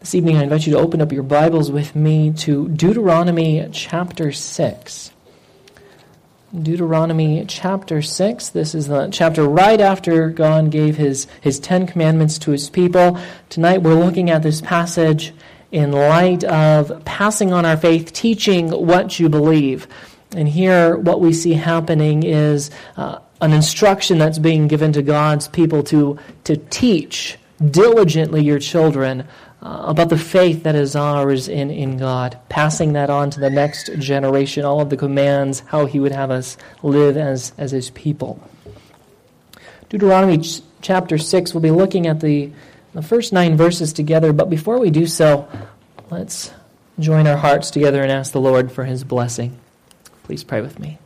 This evening I invite you to open up your Bibles with me to Deuteronomy chapter 6. Deuteronomy chapter 6. This is the chapter right after God gave his 10 commandments to his people. Tonight we're looking at this passage in light of passing on our faith, teaching what you believe. And here what we see happening is an instruction that's being given to God's people to teach diligently your children about the faith that is ours in God, passing that on to the next generation, all of the commands, how he would have us live as his people. Deuteronomy chapter 6, we'll be looking at the first 9 verses together, but before we do so, let's join our hearts together and ask the Lord for his blessing. Please pray with me.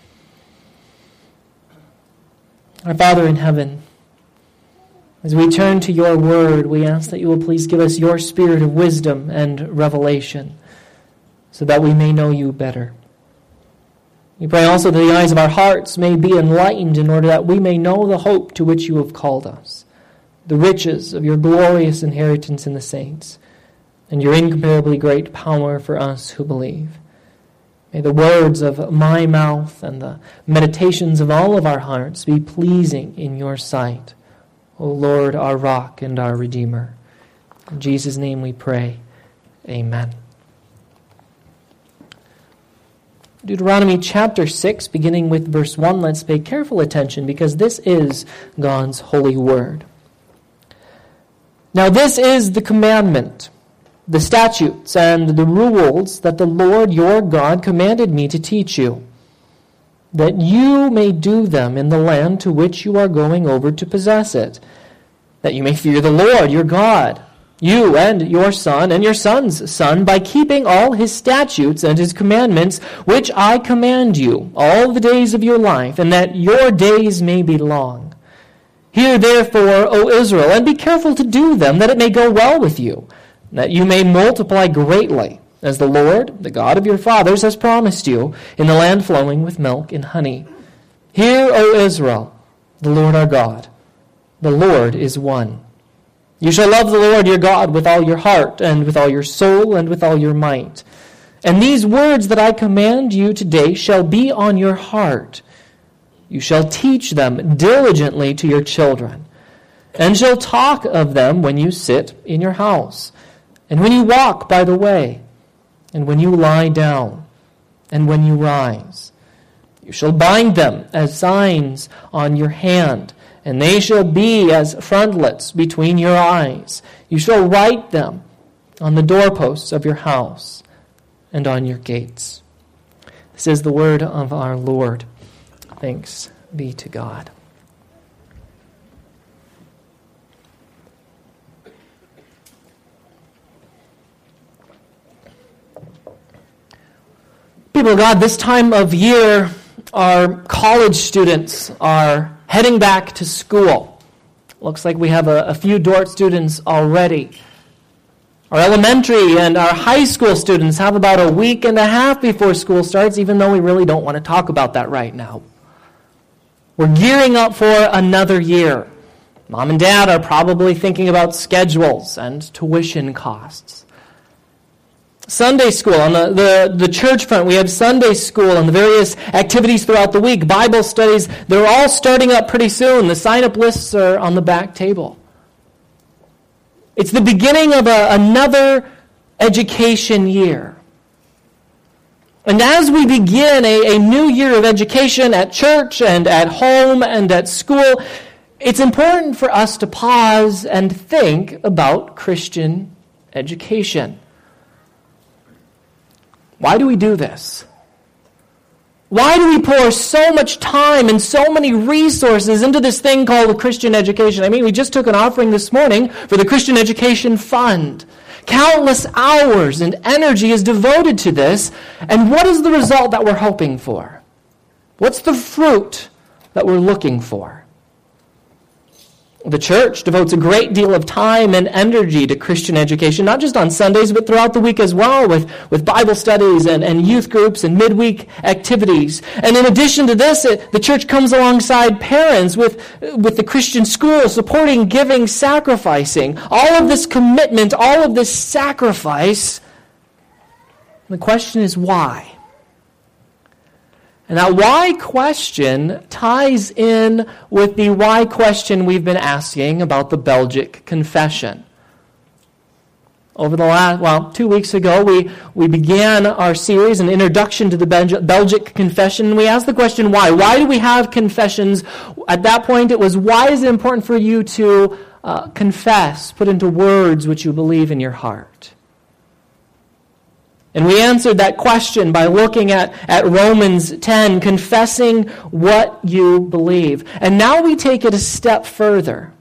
Our Father in heaven, as we turn to your word, we ask that you will please give us your spirit of wisdom and revelation so that we may know you better. We pray also that the eyes of our hearts may be enlightened in order that we may know the hope to which you have called us, the riches of your glorious inheritance in the saints, and your incomparably great power for us who believe. May the words of my mouth and the meditations of all of our hearts be pleasing in your sight, O Lord, our rock and our Redeemer. In Jesus' name we pray. Amen. Deuteronomy chapter 6, beginning with verse 1, let's pay careful attention because this is God's holy word. Now this is the commandment, the statutes and the rules that the Lord your God commanded me to teach you, that you may do them in the land to which you are going over to possess it, that you may fear the Lord your God, you and your son and your son's son, by keeping all his statutes and his commandments, which I command you all the days of your life, and that your days may be long. Hear therefore, O Israel, and be careful to do them, that it may go well with you, that you may multiply greatly, as the Lord, the God of your fathers, has promised you, in the land flowing with milk and honey. Hear, O Israel, the Lord our God, the Lord is one. You shall love the Lord your God with all your heart, and with all your soul, and with all your might. And these words that I command you today shall be on your heart. You shall teach them diligently to your children, and shall talk of them when you sit in your house, and when you walk by the way, and when you lie down, and when you rise. You shall bind them as signs on your hand, and they shall be as frontlets between your eyes. You shall write them on the doorposts of your house and on your gates. This is the word of our Lord. Thanks be to God. People of God, this time of year, our college students are heading back to school. Looks like we have a few Dort students already. Our elementary and our high school students have about a week and a half before school starts, even though we really don't want to talk about that right now. We're gearing up for another year. Mom and Dad are probably thinking about schedules and tuition costs. Sunday school, on the church front, we have Sunday school and the various activities throughout the week. Bible studies, they're all starting up pretty soon. The sign-up lists are on the back table. It's the beginning of another education year. And as we begin a new year of education at church and at home and at school, it's important for us to pause and think about Christian education. Why do we do this? Why do we pour so much time and so many resources into this thing called a Christian education? I mean, we just took an offering this morning for the Christian Education Fund. Countless hours and energy is devoted to this. And what is the result that we're hoping for? What's the fruit that we're looking for? The church devotes a great deal of time and energy to Christian education, not just on Sundays, but throughout the week as well, with Bible studies and youth groups and midweek activities. And in addition to this, the church comes alongside parents with the Christian school, supporting, giving, sacrificing. All of this commitment, all of this sacrifice. The question is why? And that why question ties in with the why question we've been asking about the Belgic Confession. Over the last, 2 weeks ago, we began our series, an introduction to the Belgic Confession, and we asked the question, why? Why do we have confessions? At that point, it was, why is it important for you to confess, put into words what you believe in your heart? And we answered that question by looking at Romans 10, confessing what you believe. And now we take it a step further.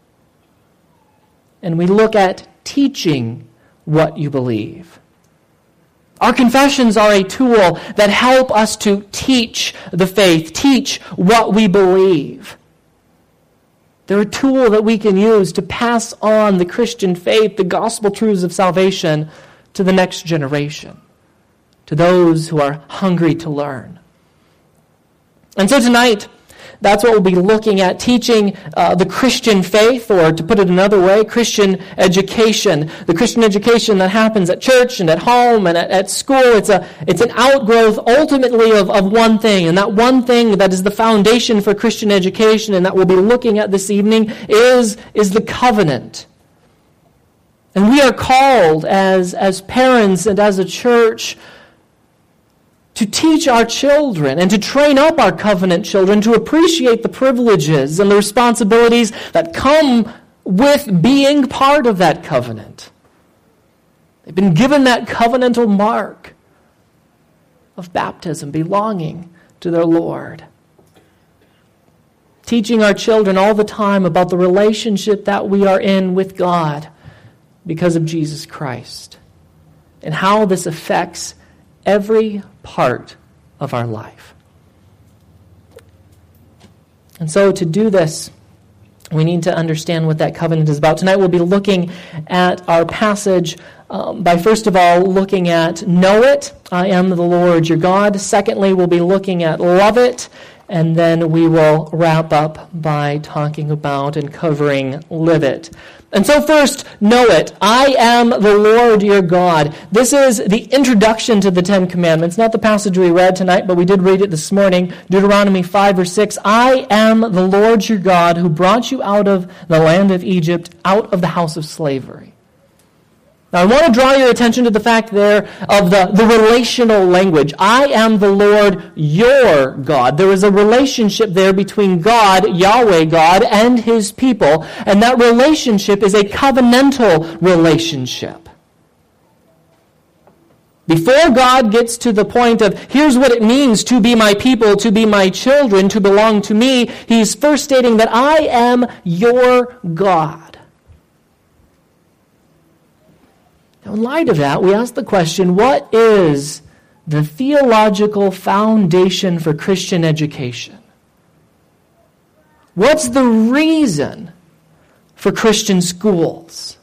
And we look at teaching what you believe. Our confessions are a tool that help us to teach the faith, teach what we believe. They're a tool that we can use to pass on the Christian faith, the gospel truths of salvation, to the next generation, to those who are hungry to learn. And so tonight, that's what we'll be looking at, teaching the Christian faith, or to put it another way, Christian education. The Christian education that happens at church and at home and at school, it's an outgrowth ultimately of one thing. And that one thing that is the foundation for Christian education and that we'll be looking at this evening is the covenant. And we are called as parents and as a church to teach our children and to train up our covenant children to appreciate the privileges and the responsibilities that come with being part of that covenant. They've been given that covenantal mark of baptism, belonging to their Lord. Teaching our children all the time about the relationship that we are in with God because of Jesus Christ, and how this affects every part of our life. And so to do this, we need to understand what that covenant is about. Tonight we'll be looking at our passage by first of all looking at know it, I am the Lord your God. Secondly, we'll be looking at love it. And then we will wrap up by talking about and covering live it. And so first, know it. I am the Lord your God. This is the introduction to the Ten Commandments. Not the passage we read tonight, but we did read it this morning. Deuteronomy 5 or 6. I am the Lord your God who brought you out of the land of Egypt, out of the house of slavery. Now, I want to draw your attention to the fact there of the relational language. I am the Lord your God. There is a relationship there between God, Yahweh God, and his people. And that relationship is a covenantal relationship. Before God gets to the point of, here's what it means to be my people, to be my children, to belong to me, he's first stating that I am your God. Now, in light of that, we ask the question, what is the theological foundation for Christian education? What's the reason for Christian schools?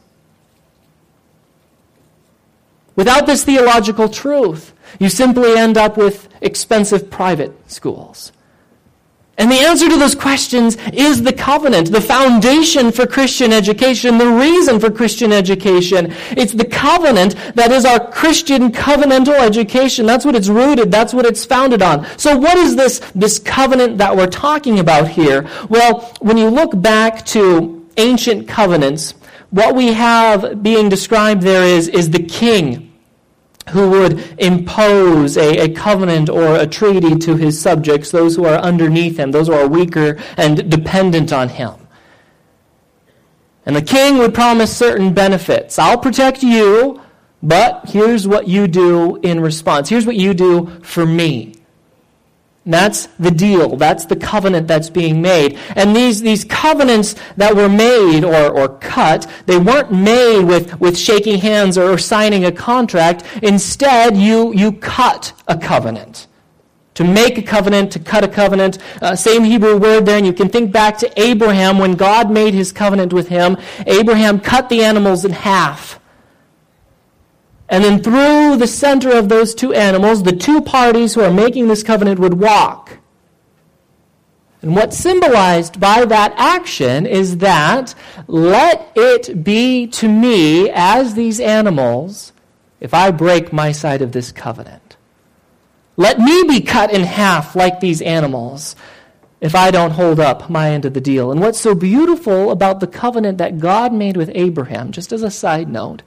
Without this theological truth, you simply end up with expensive private schools. And the answer to those questions is the covenant, the foundation for Christian education, the reason for Christian education. It's the covenant that is our Christian covenantal education. That's what it's rooted. That's what it's founded on. So what is this covenant that we're talking about here? Well, when you look back to ancient covenants, what we have being described there is the king who would impose a covenant or a treaty to his subjects, those who are underneath him, those who are weaker and dependent on him. And the king would promise certain benefits. I'll protect you, but here's what you do in response. Here's what you do for me. And that's the deal. That's the covenant that's being made. And these covenants that were made or cut, they weren't made with shaking hands or signing a contract. Instead, you cut a covenant. To make a covenant, to cut a covenant. Same Hebrew word there, and you can think back to Abraham. When God made his covenant with him, Abraham cut the animals in half. And then through the center of those two animals, the two parties who are making this covenant would walk. And what's symbolized by that action is that, let it be to me as these animals if I break my side of this covenant. Let me be cut in half like these animals if I don't hold up my end of the deal. And what's so beautiful about the covenant that God made with Abraham, just as a side note,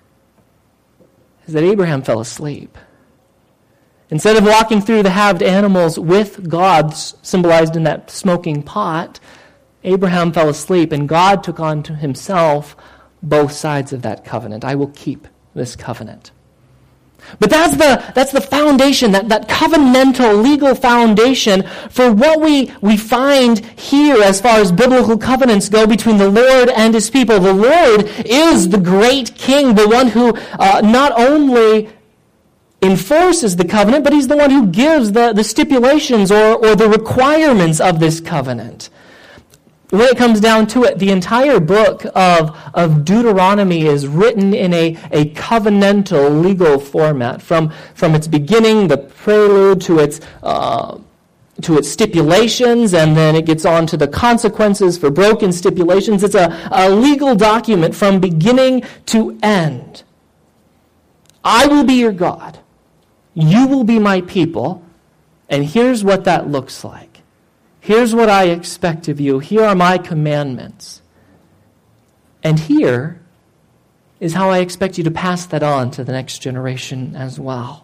is that Abraham fell asleep. Instead of walking through the halved animals with God, symbolized in that smoking pot, Abraham fell asleep, and God took on to himself both sides of that covenant. I will keep this covenant. But that's the foundation, that covenantal legal foundation for what we find here as far as biblical covenants go between the Lord and his people. The Lord is the great king, the one who not only enforces the covenant, but he's the one who gives the stipulations or the requirements of this covenant. When it comes down to it, the entire book of Deuteronomy is written in a covenantal legal format. From its beginning, the prelude to its stipulations, and then it gets on to the consequences for broken stipulations. It's a legal document from beginning to end. I will be your God. You will be my people. And here's what that looks like. Here's what I expect of you. Here are my commandments. And here is how I expect you to pass that on to the next generation as well.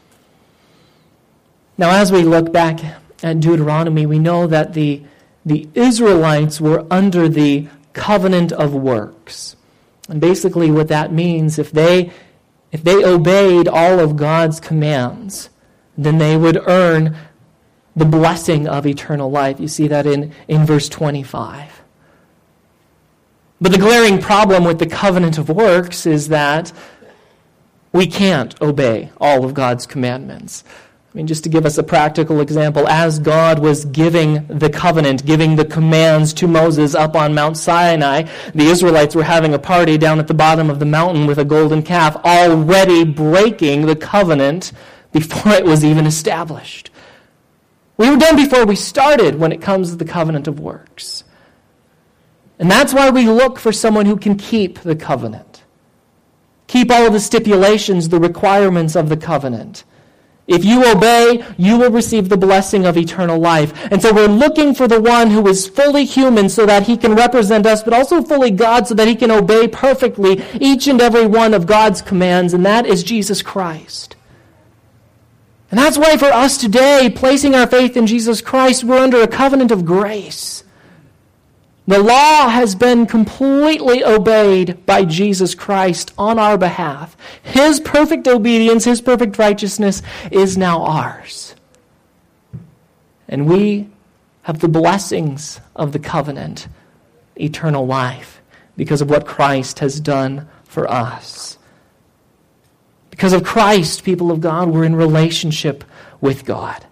Now, as we look back at Deuteronomy, we know that the Israelites were under the covenant of works. And basically what that means, if they obeyed all of God's commands, then they would earn the blessing of eternal life. You see that in verse 25. But the glaring problem with the covenant of works is that we can't obey all of God's commandments. I mean, just to give us a practical example, as God was giving the covenant, giving the commands to Moses up on Mount Sinai, the Israelites were having a party down at the bottom of the mountain with a golden calf, already breaking the covenant before it was even established. We were done before we started when it comes to the covenant of works. And that's why we look for someone who can keep the covenant. Keep all of the stipulations, the requirements of the covenant. If you obey, you will receive the blessing of eternal life. And so we're looking for the one who is fully human so that he can represent us, but also fully God so that he can obey perfectly each and every one of God's commands, and that is Jesus Christ. And that's why for us today, placing our faith in Jesus Christ, we're under a covenant of grace. The law has been completely obeyed by Jesus Christ on our behalf. His perfect obedience, his perfect righteousness is now ours. And we have the blessings of the covenant, eternal life, because of what Christ has done for us. Because of Christ, people of God, we're in relationship with God.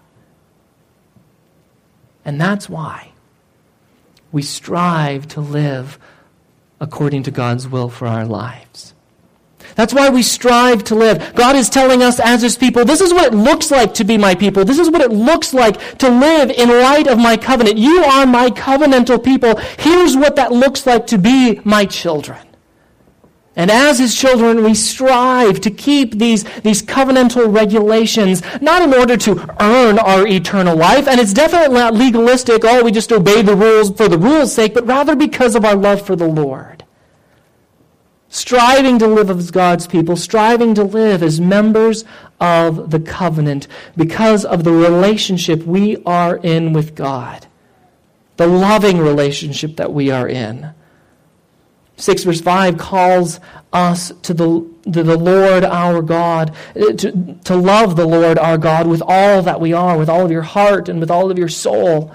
And that's why we strive to live according to God's will for our lives. That's why we strive to live. God is telling us as his people, this is what it looks like to be my people. This is what it looks like to live in light of my covenant. You are my covenantal people. Here's what that looks like to be my children. And as his children, we strive to keep these covenantal regulations, not in order to earn our eternal life, and it's definitely not legalistic, we just obey the rules for the rules' sake, but rather because of our love for the Lord. Striving to live as God's people, striving to live as members of the covenant because of the relationship we are in with God, the loving relationship that we are in. 6 verse 5 calls us to the Lord our God, to love the Lord our God with all that we are, with all of your heart and with all of your soul.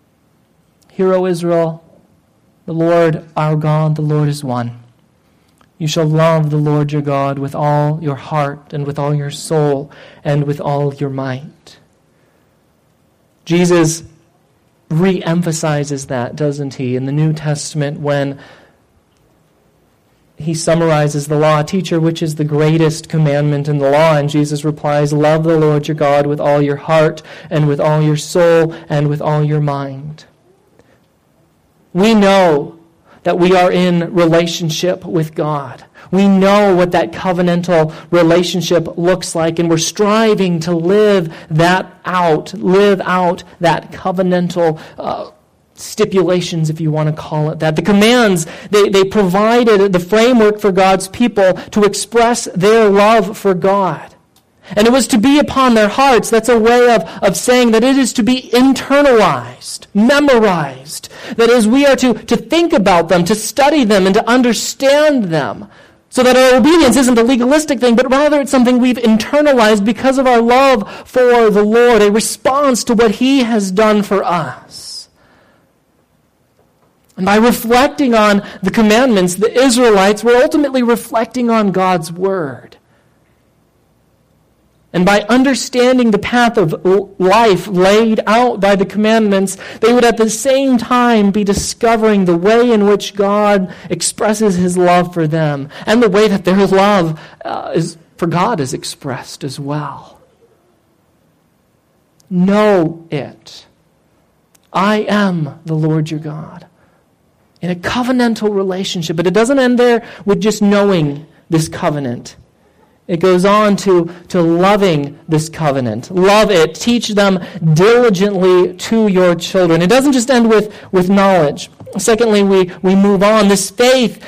Hear, O Israel, the Lord our God, the Lord is one. You shall love the Lord your God with all your heart and with all your soul and with all your might. Jesus re-emphasizes that, doesn't he, in the New Testament when he summarizes the law. Teacher, which is the greatest commandment in the law? And Jesus replies, love the Lord your God with all your heart and with all your soul and with all your mind. We know that we are in relationship with God. We know what that covenantal relationship looks like, and we're striving to live out that covenantal stipulations, if you want to call it that. The commands, they provided the framework for God's people to express their love for God. And it was to be upon their hearts. That's a way of saying that it is to be internalized, memorized. That is, we are to think about them, to study them, and to understand them. So that our obedience isn't a legalistic thing, but rather it's something we've internalized because of our love for the Lord, a response to what He has done for us. And by reflecting on the commandments, the Israelites were ultimately reflecting on God's Word. And by understanding the path of life laid out by the commandments, they would at the same time be discovering the way in which God expresses His love for them, and the way that their love for God is expressed as well. Know it. I am the Lord your God. In a covenantal relationship, but it doesn't end there with just knowing this covenant. It goes on to loving this covenant. Love it. Teach them diligently to your children. It doesn't just end with knowledge. Secondly, we move on. This faith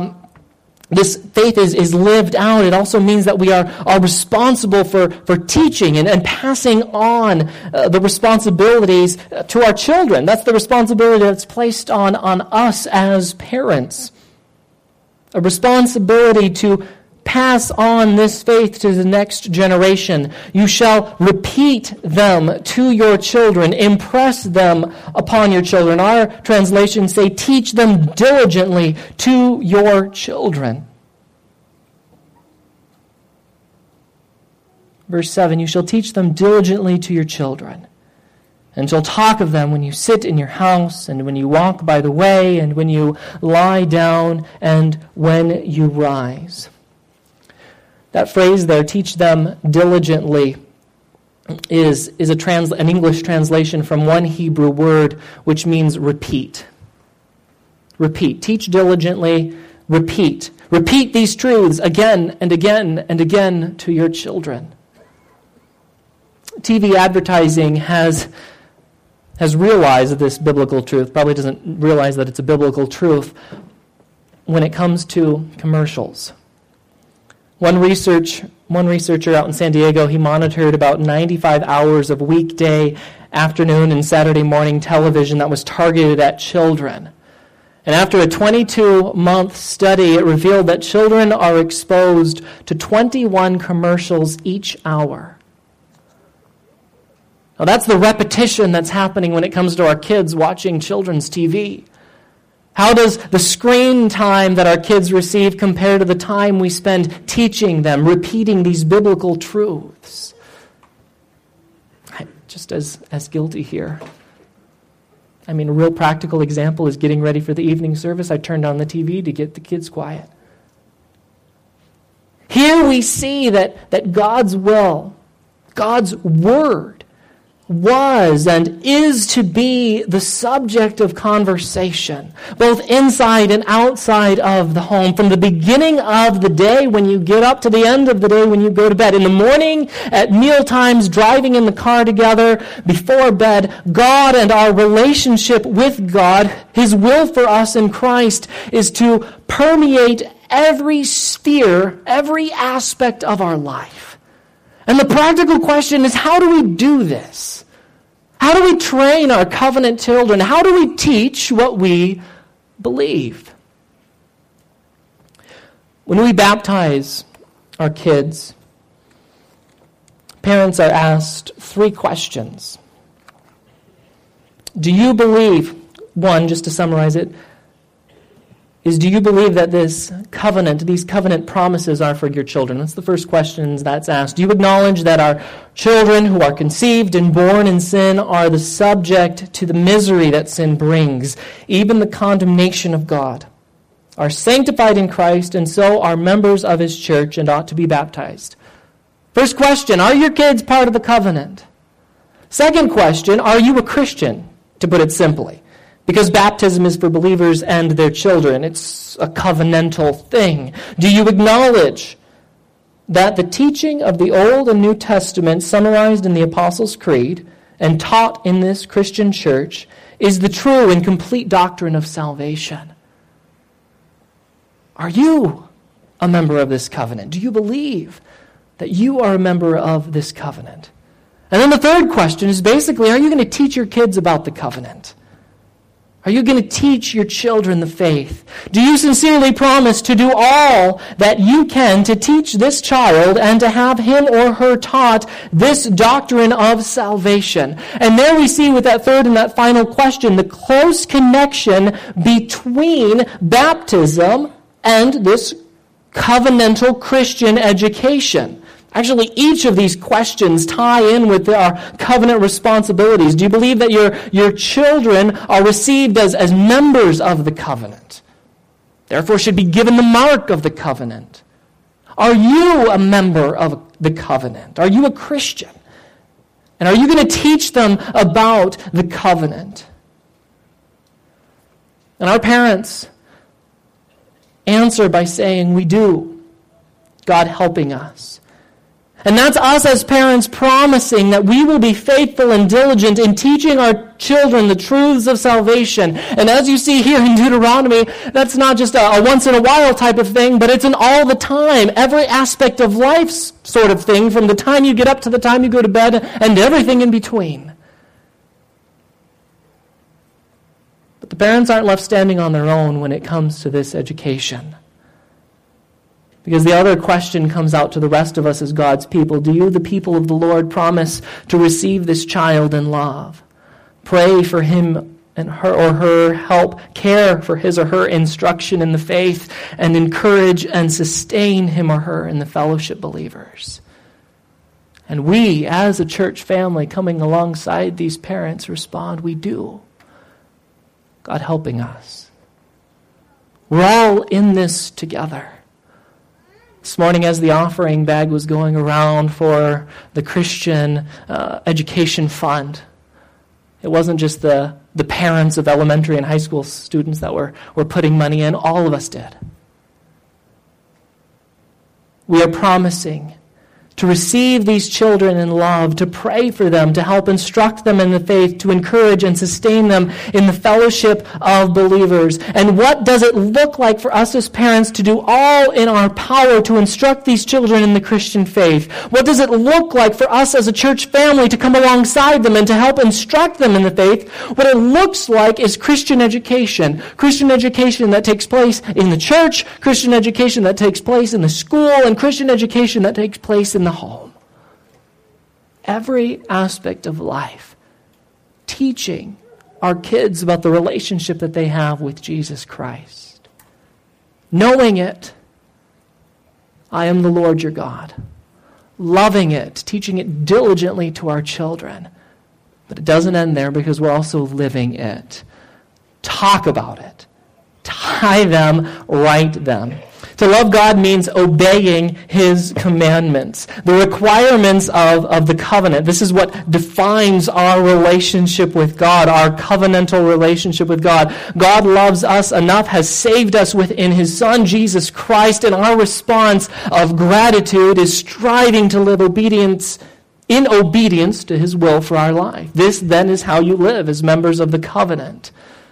is lived out. It also means that we are responsible for teaching and passing on the responsibilities to our children. That's the responsibility that's placed on us as parents. A responsibility to pass on this faith to the next generation. You shall repeat them to your children. Impress them upon your children. Our translations say, teach them diligently to your children. Verse 7, you shall teach them diligently to your children, and shall talk of them when you sit in your house, and when you walk by the way, and when you lie down, and when you rise. That phrase there, teach them diligently, is an English translation from one Hebrew word which means repeat. Repeat. Teach diligently, repeat. Repeat these truths again and again and again to your children. TV advertising has realized this biblical truth, probably doesn't realize that it's a biblical truth when it comes to commercials. One researcher out in San Diego, he monitored about 95 hours of weekday afternoon and Saturday morning television that was targeted at children. And after a 22-month study, it revealed that children are exposed to 21 commercials each hour. Now that's the repetition that's happening when it comes to our kids watching children's TV. How does the screen time that our kids receive compare to the time we spend teaching them, repeating these biblical truths? I'm just as guilty here. I mean, a real practical example is getting ready for the evening service. I turned on the TV to get the kids quiet. Here we see that God's will, God's word, was and is to be the subject of conversation, both inside and outside of the home, from the beginning of the day when you get up to the end of the day when you go to bed. In the morning, at meal times, driving in the car together, before bed, God and our relationship with God, His will for us in Christ, is to permeate every sphere, every aspect of our life. And the practical question is, how do we do this? How do we train our covenant children? How do we teach what we believe? When we baptize our kids, parents are asked 3 questions. Do you believe, one, just to summarize it, is, do you believe that these covenant promises are for your children? That's the first question that's asked. Do you acknowledge that our children who are conceived and born in sin are the subject to the misery that sin brings, even the condemnation of God, are sanctified in Christ, and so are members of his church and ought to be baptized? First question, are your kids part of the covenant? Second question, are you a Christian, to put it simply? Because baptism is for believers and their children. It's a covenantal thing. Do you acknowledge that the teaching of the Old and New Testament summarized in the Apostles' Creed and taught in this Christian church is the true and complete doctrine of salvation? Are you a member of this covenant? Do you believe that you are a member of this covenant? And then the third question is basically, are you going to teach your kids about the covenant? Are you going to teach your children the faith? Do you sincerely promise to do all that you can to teach this child and to have him or her taught this doctrine of salvation? And there we see with that third and that final question the close connection between baptism and this covenantal Christian education. Actually, each of these questions tie in with our covenant responsibilities. Do you believe that your children are received as members of the covenant? Therefore should be given the mark of the covenant. Are you a member of the covenant? Are you a Christian? And are you going to teach them about the covenant? And our parents answer by saying, we do. God helping us. And that's us as parents promising that we will be faithful and diligent in teaching our children the truths of salvation. And as you see here in Deuteronomy, that's not just a once-in-a-while type of thing, but it's an all-the-time, every aspect of life sort of thing, from the time you get up to the time you go to bed and everything in between. But the parents aren't left standing on their own when it comes to this education. Because the other question comes out to the rest of us as God's people. Do you, the people of the Lord, promise to receive this child in love? Pray for him and her or her, help care for his or her instruction in the faith, and encourage and sustain him or her in the fellowship believers. And we, as a church family coming alongside these parents, respond, we do. God helping us. We're all in this together. This morning as the offering bag was going around for the Christian Education Fund, it wasn't just the parents of elementary and high school students that were putting money in. All of us did. We are promising to receive these children in love, to pray for them, to help instruct them in the faith, to encourage and sustain them in the fellowship of believers. And what does it look like for us as parents to do all in our power to instruct these children in the Christian faith? What does it look like for us as a church family to come alongside them and to help instruct them in the faith? What it looks like is Christian education that takes place in the church, Christian education that takes place in the school, and Christian education that takes place in the home. Every aspect of life, teaching our kids about the relationship that they have with Jesus Christ. Knowing it, I am the Lord your God. Loving it, teaching it diligently to our children. But it doesn't end there, because we're also living it. Talk about it. Tie them, write them. To love God means obeying his commandments, the requirements of the covenant. This is what defines our relationship with God, our covenantal relationship with God. God loves us enough, has saved us within his Son, Jesus Christ, and our response of gratitude is striving to live in obedience to his will for our life. This then is how you live as members of the covenant.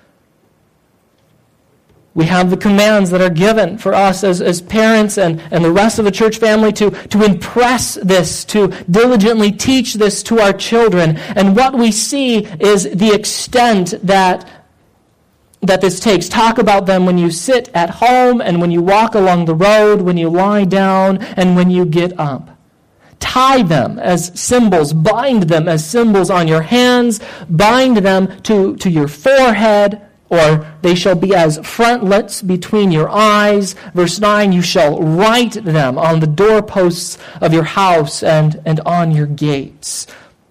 We have the commands that are given for us as parents and the rest of the church family to impress this, to diligently teach this to our children. And what we see is the extent that this takes. Talk about them when you sit at home and when you walk along the road, when you lie down and when you get up. Tie them as symbols, bind them as symbols on your hands, bind them to your forehead, Or they shall be as frontlets between your eyes. Verse 9, you shall write them on the doorposts of your house and on your gates.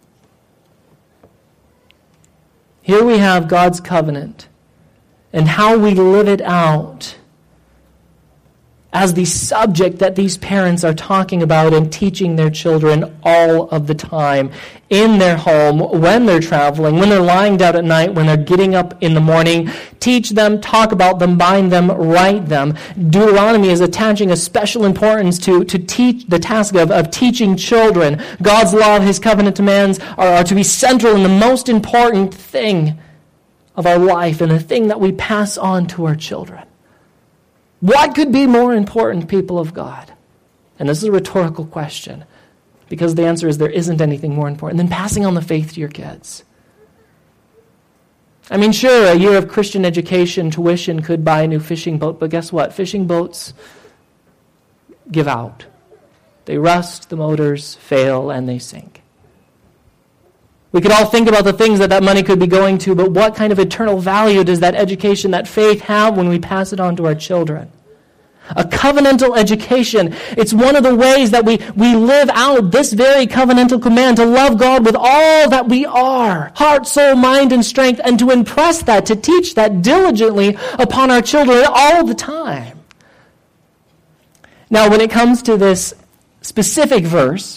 Here we have God's covenant and how we live it out as the subject that these parents are talking about and teaching their children all of the time in their home, when they're traveling, when they're lying down at night, when they're getting up in the morning. Teach them, talk about them, bind them, write them. Deuteronomy is attaching a special importance to teach the task of teaching children. God's law, His covenant demands are to be central in the most important thing of our life and the thing that we pass on to our children. What could be more important, people of God? And this is a rhetorical question, because the answer is there isn't anything more important than passing on the faith to your kids. I mean, sure, a year of Christian education tuition could buy a new fishing boat, but guess what? Fishing boats give out. They rust, the motors fail, and they sink. We could all think about the things that money could be going to, but what kind of eternal value does that education, that faith have when we pass it on to our children? A covenantal education, it's one of the ways that we live out this very covenantal command to love God with all that we are, heart, soul, mind, and strength, and to impress that, to teach that diligently upon our children all the time. Now, when it comes to this specific verse,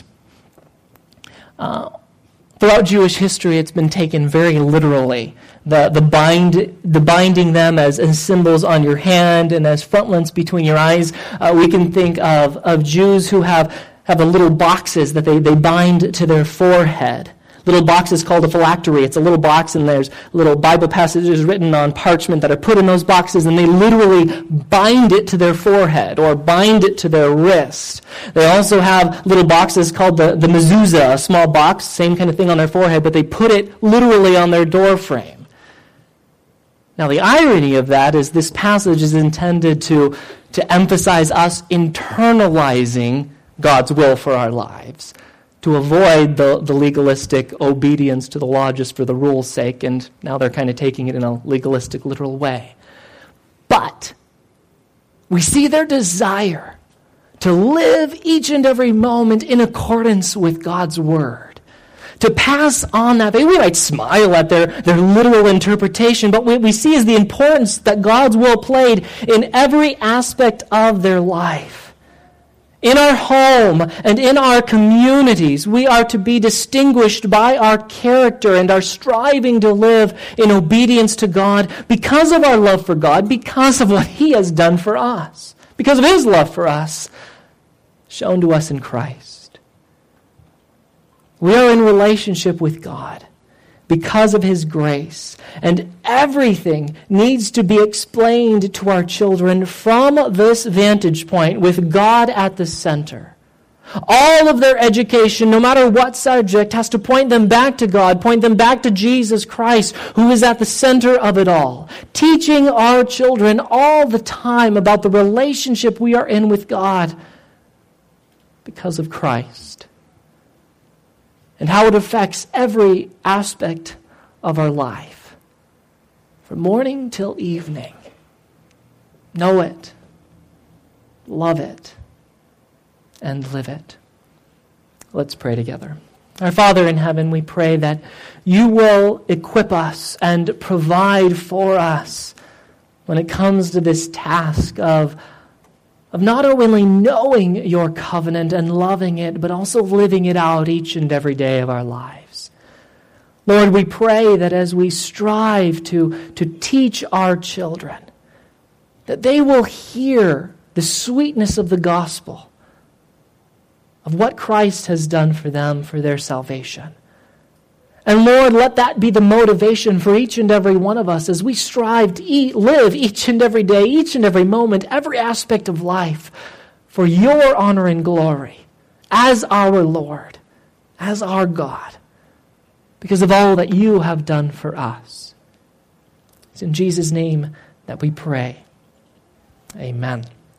throughout Jewish history, it's been taken very literally. The binding them as symbols on your hand and as frontlets between your eyes. We can think of Jews who have the little boxes that they bind to their forehead. Little boxes called a phylactery. It's a little box, and there's little Bible passages written on parchment that are put in those boxes, and they literally bind it to their forehead or bind it to their wrist. They also have little boxes called the mezuzah, a small box, same kind of thing on their forehead, but they put it literally on their door frame. Now, the irony of that is this passage is intended to emphasize us internalizing God's will for our lives, to avoid the legalistic obedience to the law just for the rule's sake, and now they're kind of taking it in a legalistic, literal way. But we see their desire to live each and every moment in accordance with God's word, to pass on that. We might smile at their literal interpretation, but what we see is the importance that God's will played in every aspect of their life. In our home and in our communities, we are to be distinguished by our character and our striving to live in obedience to God because of our love for God, because of what He has done for us, because of His love for us, shown to us in Christ. We are in relationship with God because of His grace, and everything needs to be explained to our children from this vantage point with God at the center. All of their education, no matter what subject, has to point them back to God, point them back to Jesus Christ, who is at the center of it all. Teaching our children all the time about the relationship we are in with God because of Christ, and how it affects every aspect of our life, from morning till evening. Know it, love it, and live it. Let's pray together. Our Father in heaven, we pray that You will equip us and provide for us when it comes to this task of not only knowing Your covenant and loving it, but also living it out each and every day of our lives. Lord, we pray that as we strive to teach our children, that they will hear the sweetness of the gospel, of what Christ has done for them for their salvation. And Lord, let that be the motivation for each and every one of us as we strive to live each and every day, each and every moment, every aspect of life for Your honor and glory as our Lord, as our God, because of all that You have done for us. It's in Jesus' name that we pray. Amen.